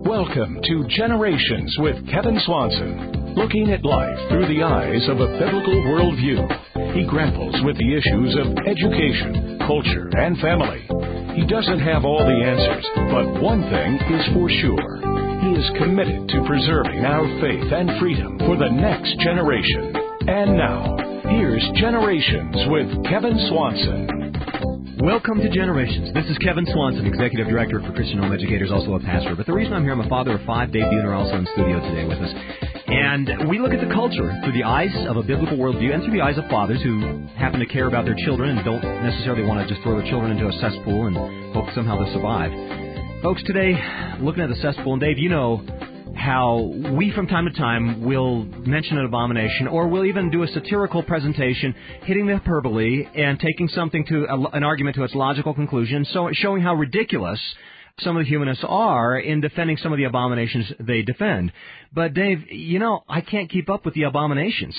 Welcome to Generations with Kevin Swanson, looking at life through the eyes of a biblical worldview. He grapples with the issues of education, culture, and family. He doesn't have all the answers, but one thing is for sure. He is committed to preserving our faith and freedom for the next generation. And now, here's Generations with Kevin Swanson. Welcome to Generations. This is Kevin Swanson, Executive Director for Christian Home Educators, also a pastor. But the reason I'm here, I'm a father of 5. Dave Buhner also in studio today with us. And we look at the culture through the eyes of a biblical worldview and through the eyes of fathers who happen to care about their children and don't necessarily want to just throw their children into a cesspool and hope somehow they'll survive. Folks, today, looking at the cesspool, and Dave, you know how we from time to time will mention an abomination, or we'll even do a satirical presentation hitting the hyperbole and taking something to an argument to its logical conclusion, so showing how ridiculous some of the humanists are in defending some of the abominations they defend. But Dave, you know, I can't keep up with the abominations.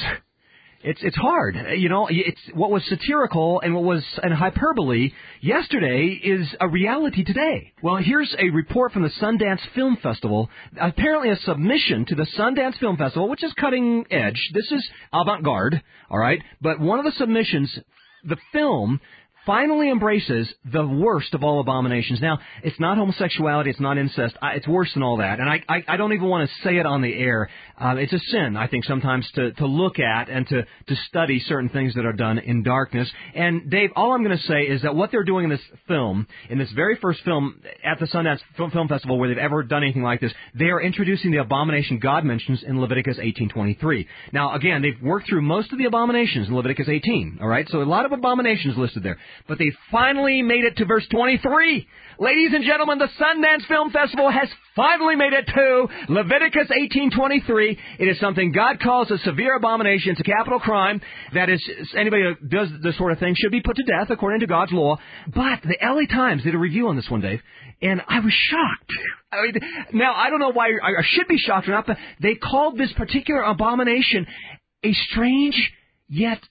It's hard. You know, it's what was satirical and what was an hyperbole yesterday is a reality today. Well, here's a report from the Sundance Film Festival. Apparently a submission to the Sundance Film Festival, which is cutting edge. This is avant-garde, all right? But one of the submissions, the film finally embraces the worst of all abominations. Now, it's not homosexuality, it's not incest, it's worse than all that. And I don't even want to say it on the air. It's a sin, I think, sometimes to look at and to study certain things that are done in darkness. And, Dave, all I'm going to say is that what they're doing in this film, in this very first film at the Sundance Film Festival where they've ever done anything like this, they are introducing the abomination God mentions in Leviticus 18:23. Now, again, they've worked through most of the abominations in Leviticus 18, all right? So a lot of abominations listed there. But they finally made it to verse 23. Ladies and gentlemen, the Sundance Film Festival has finally made it to Leviticus 18:23. It is something God calls a severe abomination. It's a capital crime. That is, anybody who does this sort of thing should be put to death according to God's law. But the LA Times did a review on this one, Dave, and I was shocked. I mean, now, I don't know why I should be shocked or not, but they called this particular abomination a strange yet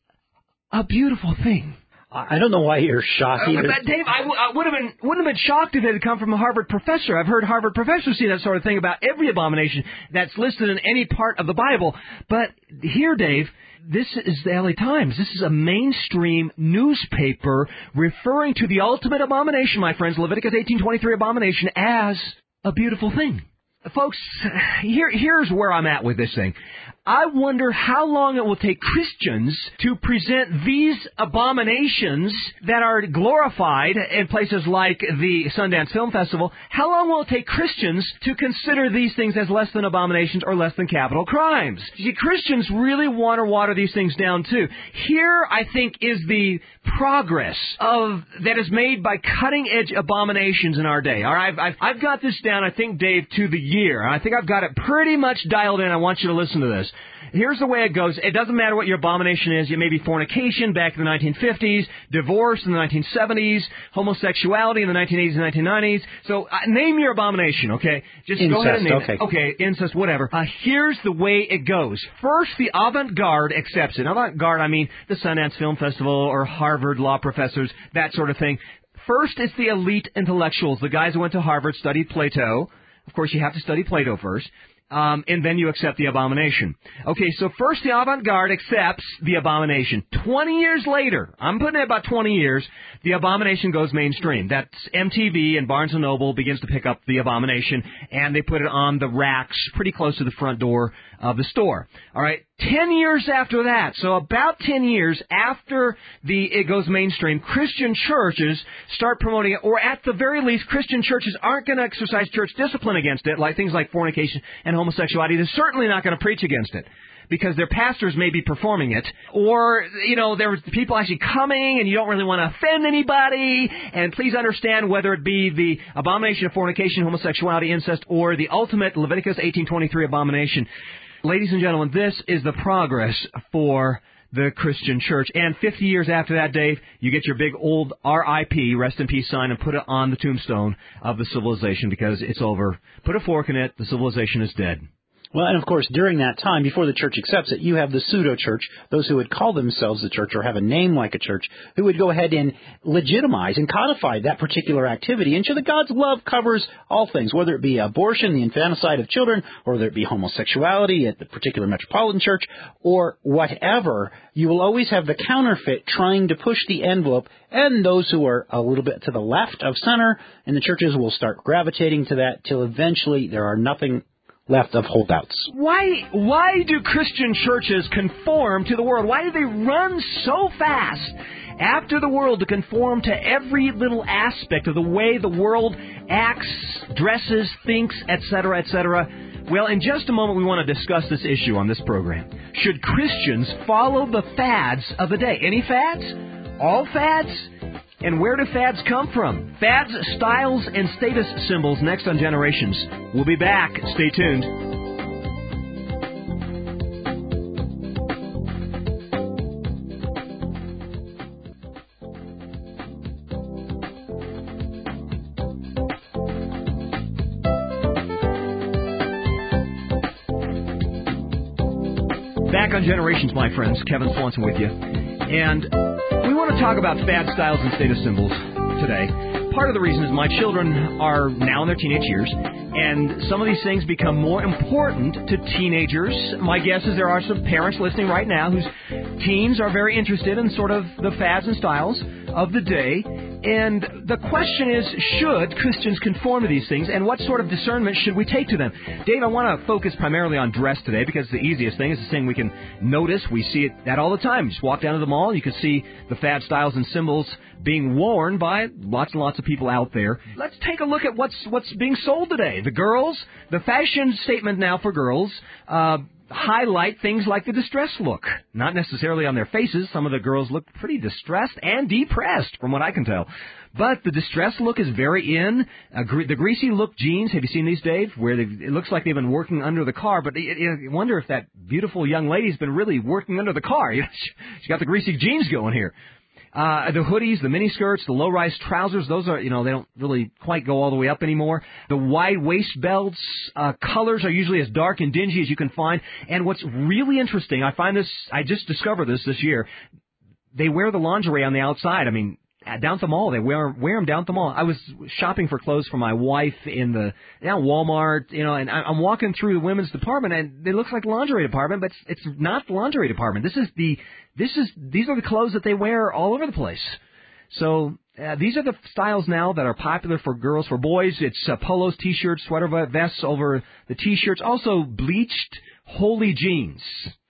a beautiful thing. I don't know why you're shocked either. Dave, I wouldn't have been shocked if it had come from a Harvard professor. I've heard Harvard professors say that sort of thing about every abomination that's listed in any part of the Bible. But here, Dave, this is the LA Times. This is a mainstream newspaper referring to the ultimate abomination, my friends, Leviticus 18:23 abomination, as a beautiful thing. Folks, here's where I'm at with this thing. I wonder how long it will take Christians to present these abominations that are glorified in places like the Sundance Film Festival. How long will it take Christians to consider these things as less than abominations or less than capital crimes? See, Christians really want to water these things down too. Here, I think, is the progress that is made by cutting-edge abominations in our day. All right, I've got this down, I think, Dave, to the year. I think I've got it pretty much dialed in. I want you to listen to this. Here's the way it goes. It doesn't matter what your abomination is. It may be fornication back in the 1950s, divorce in the 1970s, homosexuality in the 1980s and 1990s. So name your abomination, okay? Just incest, go ahead and name okay. it. Okay, incest, whatever. Here's the way it goes. First, the avant-garde accepts it. Avant-garde, I mean the Sundance Film Festival or Harvard law professors, that sort of thing. First, it's the elite intellectuals, the guys who went to Harvard, studied Plato. Of course, you have to study Plato first. And then you accept the abomination. Okay, so first the avant-garde accepts the abomination. 20 years later, I'm putting it about 20 years, the abomination goes mainstream. That's MTV and Barnes & Noble begins to pick up the abomination, and they put it on the racks pretty close to the front door of the store. All right, 10 years after that, so about 10 years after it goes mainstream, Christian churches start promoting it, or at the very least, Christian churches aren't going to exercise church discipline against it, like things like fornication and homosexuality. They're certainly not going to preach against it, because their pastors may be performing it, or, you know, there's people actually coming and you don't really want to offend anybody. And please understand, whether it be the abomination of fornication, homosexuality, incest, or the ultimate Leviticus 18:23 abomination, ladies and gentlemen, this is the progress for the Christian church. And 50 years after that, Dave, you get your big old RIP, rest in peace sign, and put it on the tombstone of the civilization, because it's over. Put a fork in it, the civilization is dead. Well, and of course, during that time, before the church accepts it, you have the pseudo-church, those who would call themselves the church or have a name like a church, who would go ahead and legitimize and codify that particular activity and show that God's love covers all things, whether it be abortion, the infanticide of children, or whether it be homosexuality at the particular metropolitan church, or whatever. You will always have the counterfeit trying to push the envelope, and those who are a little bit to the left of center in the churches will start gravitating to that till eventually there are nothing left of holdouts. Why do Christian churches conform to the world? Why do they run so fast after the world to conform to every little aspect of the way the world acts, dresses, thinks, etc., etc.? Well, in just a moment, we want to discuss this issue on this program. Should Christians follow the fads of the day? Any fads? All fads? And where do fads come from? Fads, styles, and status symbols next on Generations. We'll be back. Stay tuned. Back on Generations, my friends. Kevin Swanson with you. And we want to talk about fad styles and status symbols today. Part of the reason is my children are now in their teenage years, and some of these things become more important to teenagers. My guess is there are some parents listening right now whose teens are very interested in sort of the fads and styles of the day. And the question is, should Christians conform to these things, and what sort of discernment should we take to them? Dave, I want to focus primarily on dress today because the easiest thing is the thing we can notice. We see that all the time. You just walk down to the mall, you can see the fad styles and symbols being worn by lots and lots of people out there. Let's take a look at what's being sold today. The girls, the fashion statement now for girls, highlight things like the distress look. Not necessarily on their faces. Some of the girls look pretty distressed and depressed, from what I can tell. But the distress look is very in. The greasy look jeans, have you seen these, Dave? Where it looks like they've been working under the car, but you wonder if that beautiful young lady's been really working under the car. She's got the greasy jeans going here. The hoodies, the miniskirts, the low-rise trousers, those are, they don't really quite go all the way up anymore. The wide waist belts, colors are usually as dark and dingy as you can find. And what's really interesting, I just discovered this year, they wear the lingerie on the outside. I mean, down at the mall, they wear them down at the mall. I was shopping for clothes for my wife in Walmart, and I'm walking through the women's department, and it looks like the lingerie department, but it's not the lingerie department. These are the clothes that they wear all over the place. So these are the styles now that are popular for girls. For boys, it's polos, t-shirts, sweater vests over the t-shirts. Also, bleached holy jeans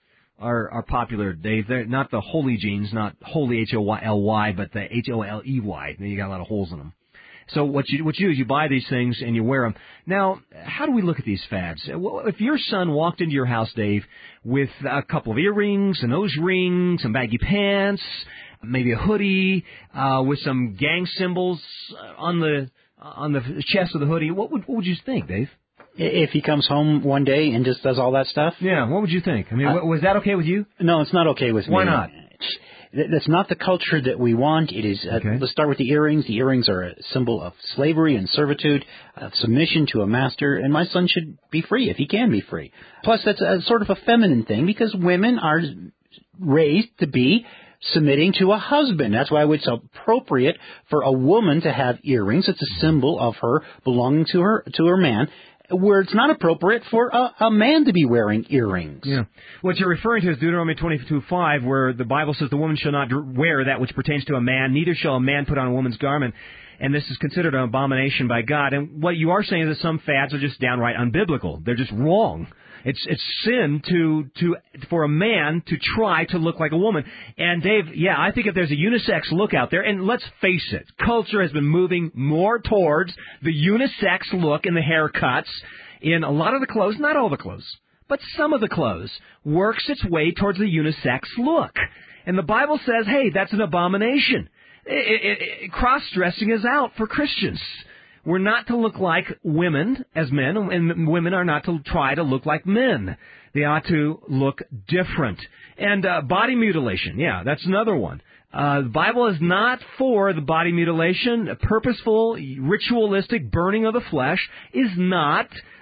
are popular, Dave. They're not the holy jeans, not holy H-O-L-Y, but the H-O-L-E-Y. You got a lot of holes in them. So what you do is you buy these things and you wear them. Now, how do we look at these fads? If your son walked into your house, Dave, with a couple of earrings, a nose ring, some baggy pants, maybe a hoodie, with some gang symbols on the chest of the hoodie, what would you think, Dave? If he comes home one day and just does all that stuff? Yeah, what would you think? I mean, was that okay with you? No, it's not okay with me. Why not? That's not the culture that we want. It is. Okay. Let's start with the earrings. The earrings are a symbol of slavery and servitude, of submission to a master, and my son should be free if he can be free. Plus, that's a sort of a feminine thing because women are raised to be submitting to a husband. That's why it's appropriate for a woman to have earrings. It's a symbol of her belonging to her man. Where it's not appropriate for a man to be wearing earrings. Yeah. What you're referring to is Deuteronomy 22:5, where the Bible says the woman shall not wear that which pertains to a man, neither shall a man put on a woman's garment, and this is considered an abomination by God. And what you are saying is that some fads are just downright unbiblical. They're just wrong. It's sin for a man to try to look like a woman. And Dave, I think if there's a unisex look out there, and let's face it, culture has been moving more towards the unisex look in the haircuts, in a lot of the clothes, not all the clothes, but some of the clothes, works its way towards the unisex look. And the Bible says, hey, that's an abomination. Cross-dressing is out for Christians. We're not to look like women as men, and women are not to try to look like men. They ought to look different. And body mutilation, that's another one. The Bible is not for the body mutilation. A purposeful, ritualistic burning of the flesh is not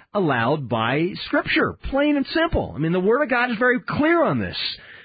allowed by Scripture, plain and simple. I mean, the Word of God is very clear on this.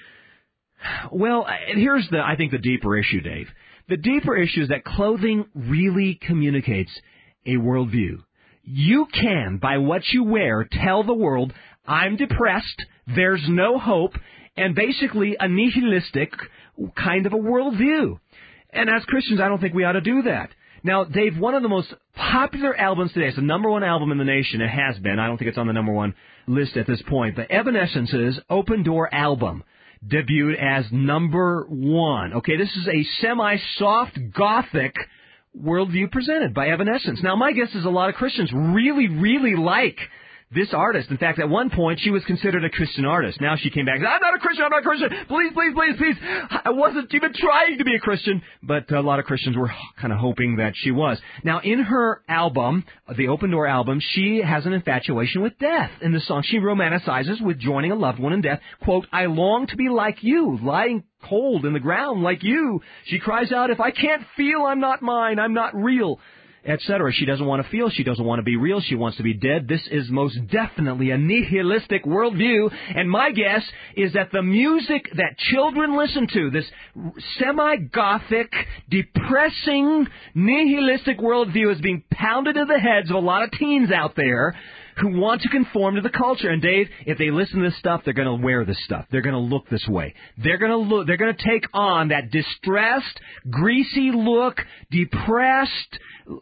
Well, here's I think the deeper issue, Dave. The deeper issue is that clothing really communicates a worldview. You can, by what you wear, tell the world, I'm depressed, there's no hope, and basically a nihilistic kind of a worldview. And as Christians, I don't think we ought to do that. Now, Dave, one of the most popular albums today, it's the number one album in the nation, it has been, I don't think it's on the number one list at this point, but Evanescence's Open Door album debuted as number one. Okay, this is a semi-soft gothic worldview presented by Evanescence. Now, my guess is a lot of Christians really, really like this artist. In fact, at one point, she was considered a Christian artist. Now she came back and said, I'm not a Christian. Please, please, please, please. I wasn't even trying to be a Christian. But a lot of Christians were kind of hoping that she was. Now, in her album, the Open Door album, she has an infatuation with death. In the song, she romanticizes with joining a loved one in death. Quote, I long to be like you, lying cold in the ground like you. She cries out, if I can't feel, I'm not mine, I'm not real, etc. She doesn't want to feel. She doesn't want to be real. She wants to be dead. This is most definitely a nihilistic worldview. And my guess is that the music that children listen to, this semi-gothic, depressing, nihilistic worldview is being pounded into the heads of a lot of teens out there who want to conform to the culture. And Dave, if they listen to this stuff, they're going to wear this stuff. They're going to look this way. They're going to take on that distressed, greasy look, depressed,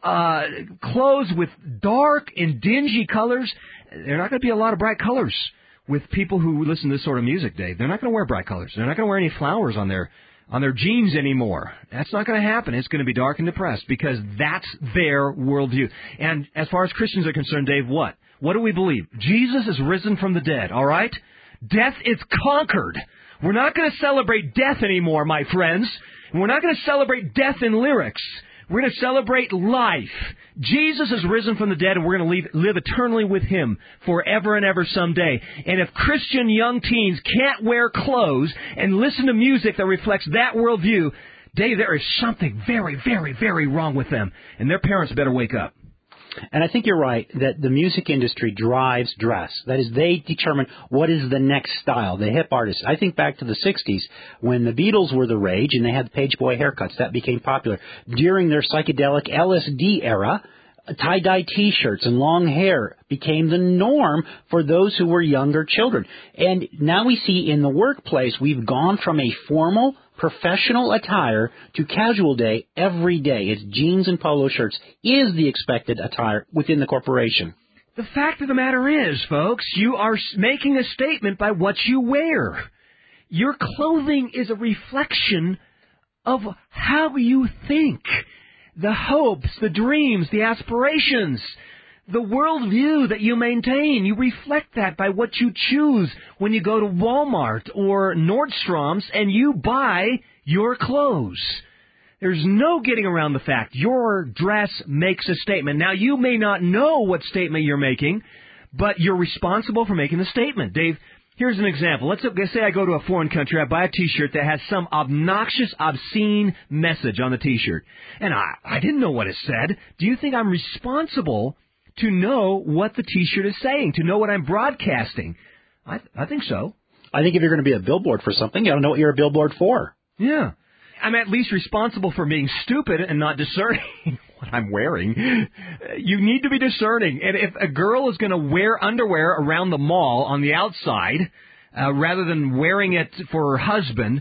clothes with dark and dingy colors. There are not going to be a lot of bright colors with people who listen to this sort of music, Dave. They're not going to wear bright colors. They're not going to wear any flowers on their jeans anymore. That's not going to happen. It's going to be dark and depressed because that's their worldview. And as far as Christians are concerned, Dave, what? What do we believe? Jesus is risen from the dead, all right? Death is conquered. We're not going to celebrate death anymore, my friends. And we're not going to celebrate death in lyrics. We're going to celebrate life. Jesus is risen from the dead, and we're going to live eternally with Him forever and ever someday. And if Christian young teens can't wear clothes and listen to music that reflects that worldview, Dave, there is something very, very, very wrong with them. And their parents better wake up. And I think you're right that the music industry drives dress. That is, they determine what is the next style, the hip artists. I think back to the 60s when the Beatles were the rage and they had the page boy haircuts. That became popular. During their psychedelic LSD era, tie-dye T-shirts and long hair became the norm for those who were younger children. And now we see in the workplace we've gone from a formal professional attire to casual day every day. It's jeans and polo shirts is the expected attire within the corporation. The fact of the matter is, folks, you are making a statement by what you wear. Your clothing is a reflection of how you think. The hopes, the dreams, the aspirations, the worldview that you maintain. You reflect that by what you choose when you go to Walmart or Nordstrom's and you buy your clothes. There's no getting around the fact your dress makes a statement. Now, you may not know what statement you're making, but you're responsible for making the statement. Dave, here's an example. Let's say I go to a foreign country, I buy a T-shirt that has some obnoxious, obscene message on the T-shirt. And I didn't know what it said. Do you think I'm responsible to know what the T-shirt is saying, to know what I'm broadcasting? I think so. I think if you're going to be a billboard for something, you ought to know what you're a billboard for. Yeah. I'm at least responsible for being stupid and not discerning what I'm wearing. You need to be discerning. And if a girl is going to wear underwear around the mall on the outside, rather than wearing it for her husband,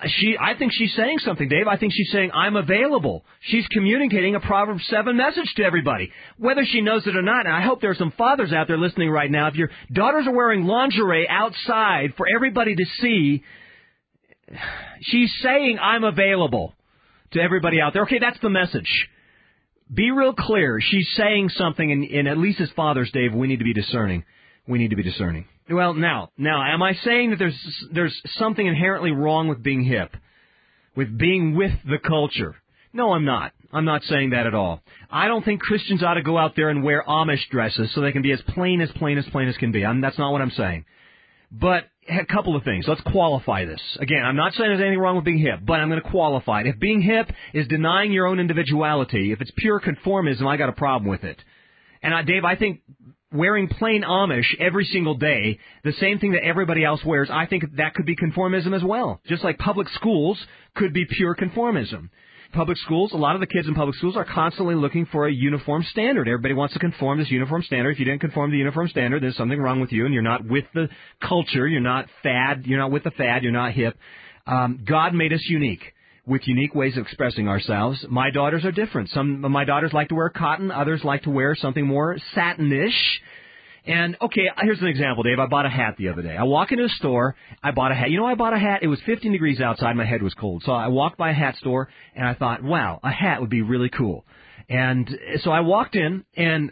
I think she's saying something, Dave. I think she's saying, I'm available. She's communicating a Proverbs 7 message to everybody, whether she knows it or not. And I hope there are some fathers out there listening right now. If your daughters are wearing lingerie outside for everybody to see, she's saying, I'm available to everybody out there. Okay, that's the message. Be real clear. She's saying something, and at least as fathers, Dave, we need to be discerning. We need to be discerning. Well, now, am I saying that there's something inherently wrong with being hip, with being with the culture? No, I'm not. I'm not saying that at all. I don't think Christians ought to go out there and wear Amish dresses so they can be as plain as can be. That's not what I'm saying. But a couple of things. Let's qualify this. Again, I'm not saying there's anything wrong with being hip, but I'm going to qualify it. If being hip is denying your own individuality, if it's pure conformism, I got a problem with it. And Dave, I think wearing plain Amish every single day, the same thing that everybody else wears, I think that could be conformism as well. Just like public schools could be pure conformism. Public schools, a lot of the kids in public schools are constantly looking for a uniform standard. Everybody wants to conform to this uniform standard. If you didn't conform to the uniform standard, there's something wrong with you, and you're not with the culture. You're not with the fad. You're not hip. God made us unique, with unique ways of expressing ourselves. My daughters are different. Some of my daughters like to wear cotton. Others like to wear something more satinish. And, okay, here's an example, Dave. I bought a hat the other day. I walk into a store. I bought a hat. You know, I bought a hat. It was 15 degrees outside. My head was cold. So I walked by a hat store, and I thought, wow, a hat would be really cool. And so I walked in, and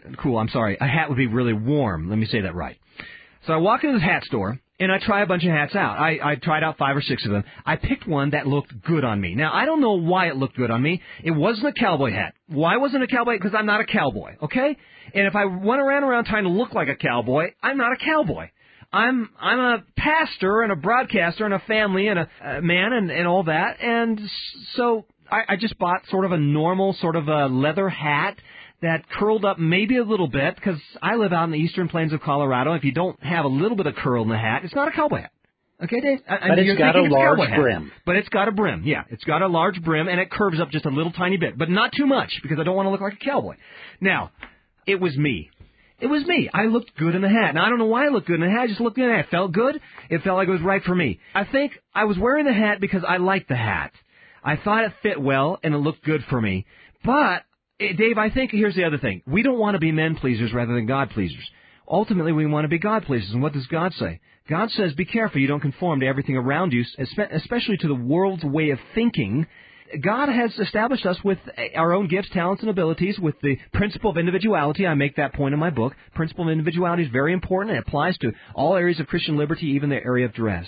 a hat would be really warm. Let me say that right. So I walk into this hat store, and I try a bunch of hats out. I tried out 5 or 6 of them. I picked one that looked good on me. Now, I don't know why it looked good on me. It wasn't a cowboy hat. Why wasn't it a cowboy? Because I'm not a cowboy, okay? And if I went around trying to look like a cowboy, I'm not a cowboy. I'm a pastor and a broadcaster and a family and a man and all that. And so I just bought sort of a normal sort of a leather hat that curled up maybe a little bit, because I live out in the eastern plains of Colorado. If you don't have a little bit of curl in the hat, it's not a cowboy hat. Okay, Dave? But it's got a large brim. But it's got a brim, yeah. It's got a large brim, and it curves up just a little tiny bit, but not too much, because I don't want to look like a cowboy. Now, it was me. It was me. I looked good in the hat. Now, I don't know why I looked good in the hat. I just looked good in the hat. It felt good. It felt like it was right for me. I think I was wearing the hat because I liked the hat. I thought it fit well, and it looked good for me. But, Dave, I think here's the other thing. We don't want to be men pleasers rather than God pleasers. Ultimately, we want to be God pleasers. And what does God say? God says, be careful you don't conform to everything around you, especially to the world's way of thinking. God has established us with our own gifts, talents, and abilities with the principle of individuality. I make that point in my book. Principle of individuality is very important. It applies to all areas of Christian liberty, even the area of dress.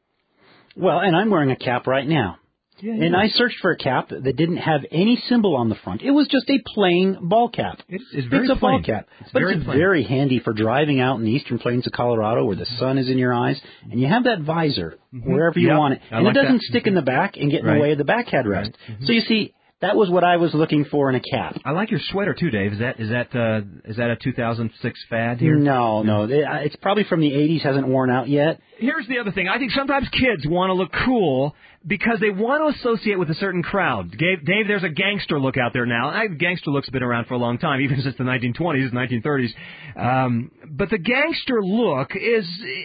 Well, and I'm wearing a cap right now. Yeah. And I searched for a cap that didn't have any symbol on the front. It was just a plain ball cap. It's very It's a plain. ball cap. It's but very it's plain. very handy for driving out in the eastern plains of Colorado where the sun is in your eyes. And you have that visor wherever you want it. And it doesn't stick in the back and get in the way of the back headrest. So you see, that was what I was looking for in a cap. I like your sweater too, Dave. Is that a 2006 fad here? No. It's probably from the 80s, hasn't worn out yet. Here's the other thing. I think sometimes kids want to look cool because they want to associate with a certain crowd. Dave, there's a gangster look out there now. Gangster look's been around for a long time, even since the 1920s, 1930s. But the gangster look is...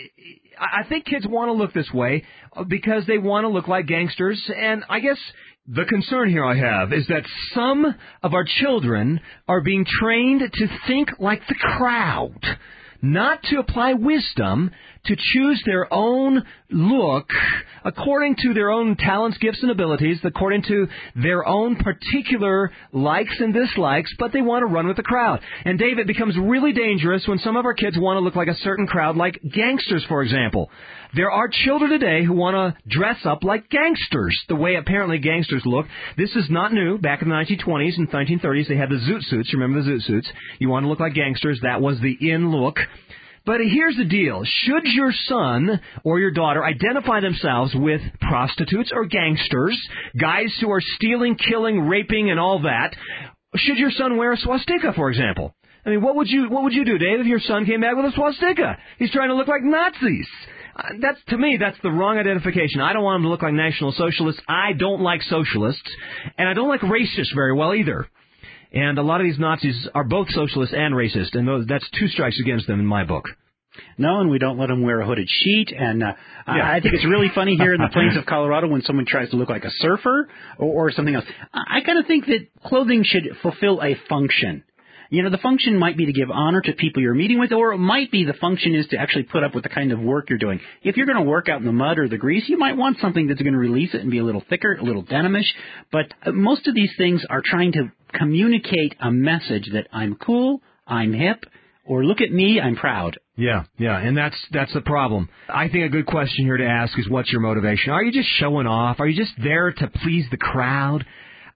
I think kids want to look this way because they want to look like gangsters, and I guess the concern here I have is that some of our children are being trained to think like the crowd, not to apply wisdom, to choose their own look according to their own talents, gifts, and abilities, according to their own particular likes and dislikes, but they want to run with the crowd. And, Dave, it becomes really dangerous when some of our kids want to look like a certain crowd, like gangsters, for example. There are children today who want to dress up like gangsters, the way apparently gangsters look. This is not new. Back in the 1920s and 1930s, they had the zoot suits. Remember the zoot suits? You want to look like gangsters. That was the in look. But here's the deal. Should your son or your daughter identify themselves with prostitutes or gangsters, guys who are stealing, killing, raping, and all that, should your son wear a swastika, for example? I mean, what would you do, Dave, if your son came back with a swastika? He's trying to look like Nazis. To me, that's the wrong identification. I don't want him to look like National Socialists. I don't like socialists. And I don't like racists very well either. And a lot of these Nazis are both socialist and racist, and that's 2 strikes against them in my book. No, and we don't let them wear a hooded sheet. And I think it's really funny here in the plains of Colorado when someone tries to look like a surfer or something else. I kind of think that clothing should fulfill a function. You know, the function might be to give honor to people you're meeting with, or it might be the function is to actually put up with the kind of work you're doing. If you're going to work out in the mud or the grease, you might want something that's going to release it and be a little thicker, a little denimish. But most of these things are trying to communicate a message that I'm cool, I'm hip, or look at me, I'm proud. Yeah, and that's the problem. I think a good question here to ask is, what's your motivation? Are you just showing off? Are you just there to please the crowd?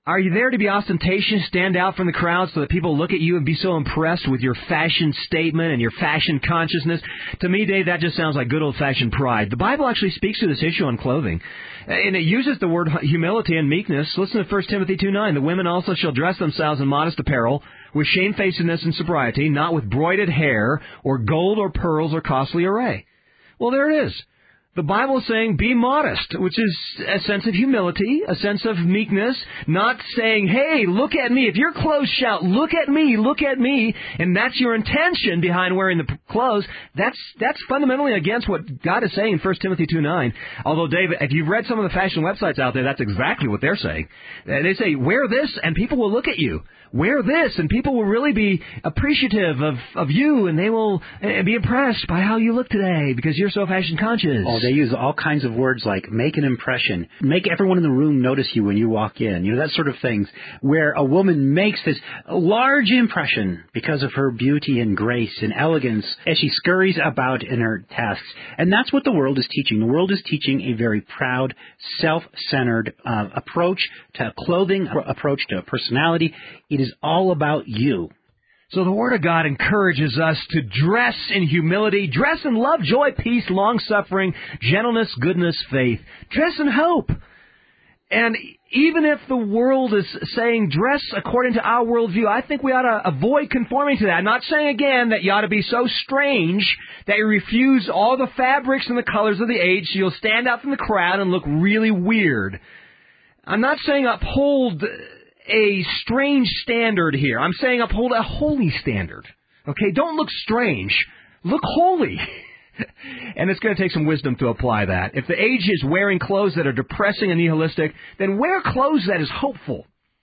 Are you there to be ostentatious, stand out from the crowd so that people look at you and be so impressed with your fashion statement and your fashion consciousness? To me, Dave, that just sounds like good old-fashioned pride. The Bible actually speaks to this issue on clothing, and it uses the word humility and meekness. Listen to 1 Timothy 2:9. The women also shall dress themselves in modest apparel, with shamefacedness and sobriety, not with broided hair or gold or pearls or costly array. Well, there it is. The Bible is saying be modest, which is a sense of humility, a sense of meekness, not saying, hey, look at me. If your clothes shout, look at me, and that's your intention behind wearing the clothes, that's fundamentally against what God is saying in 1 Timothy 2:9. Although, David, if you've read some of the fashion websites out there, that's exactly what they're saying. They say, wear this and people will look at you. Wear this, and people will really be appreciative of you, and they will be impressed by how you look today because you're so fashion conscious. Oh, they use all kinds of words like make an impression, make everyone in the room notice you when you walk in, that sort of things, where a woman makes this large impression because of her beauty and grace and elegance as she scurries about in her tasks. And that's what the world is teaching. The world is teaching a very proud, self-centered approach to clothing, approach to personality. It is all about you. So the Word of God encourages us to dress in humility, dress in love, joy, peace, long-suffering, gentleness, goodness, faith. Dress in hope. And even if the world is saying dress according to our worldview, I think we ought to avoid conforming to that. I'm not saying, again, that you ought to be so strange that you refuse all the fabrics and the colors of the age so you'll stand out from the crowd and look really weird. I'm not saying uphold a strange standard here. I'm saying uphold a holy standard. Okay, don't look strange. Look holy. And it's going to take some wisdom to apply that. If the age is wearing clothes that are depressing and nihilistic, then wear clothes that is hopeful.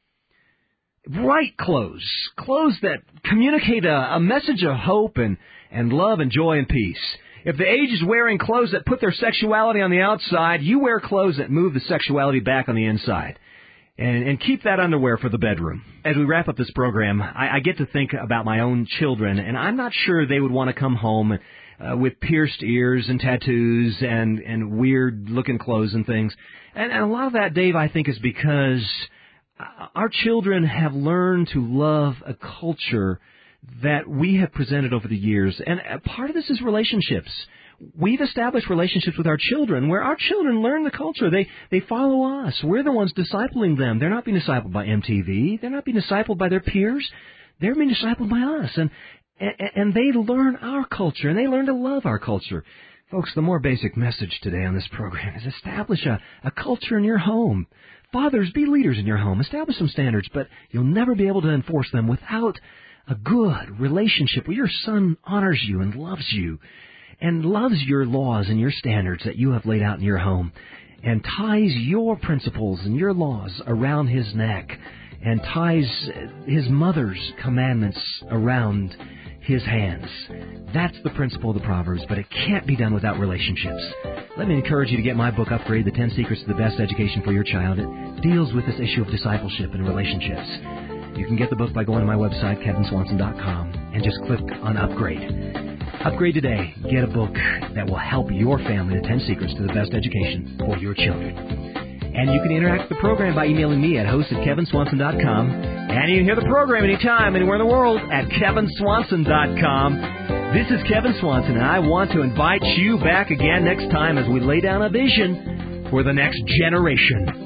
Bright clothes. Clothes that communicate a message of hope and love and joy and peace. If the age is wearing clothes that put their sexuality on the outside, you wear clothes that move the sexuality back on the inside. And keep that underwear for the bedroom. As we wrap up this program, I get to think about my own children, and I'm not sure they would want to come home with pierced ears and tattoos and weird-looking clothes and things. And a lot of that, Dave, I think is because our children have learned to love a culture that we have presented over the years. And part of this is relationships. We've established relationships with our children where our children learn the culture. They follow us. We're the ones discipling them. They're not being discipled by MTV. They're not being discipled by their peers. They're being discipled by us. And they learn our culture, and they learn to love our culture. Folks, the more basic message today on this program is establish a culture in your home. Fathers, be leaders in your home. Establish some standards, but you'll never be able to enforce them without a good relationship where your son honors you and loves you and loves your laws and your standards that you have laid out in your home and ties your principles and your laws around his neck and ties his mother's commandments around his hands. That's the principle of the Proverbs, but it can't be done without relationships. Let me encourage you to get my book, Upgrade, The 10 Secrets to the Best Education for Your Child. It deals with this issue of discipleship and relationships. You can get the book by going to my website, kevinswanson.com, and just click on Upgrade. Upgrade today. Get a book that will help your family, The 10 Secrets to the Best Education for Your Children. And you can interact with the program by emailing me at host@kevinswanson.com. And you can hear the program anytime, anywhere in the world at kevinswanson.com. This is Kevin Swanson, and I want to invite you back again next time as we lay down a vision for the next generation.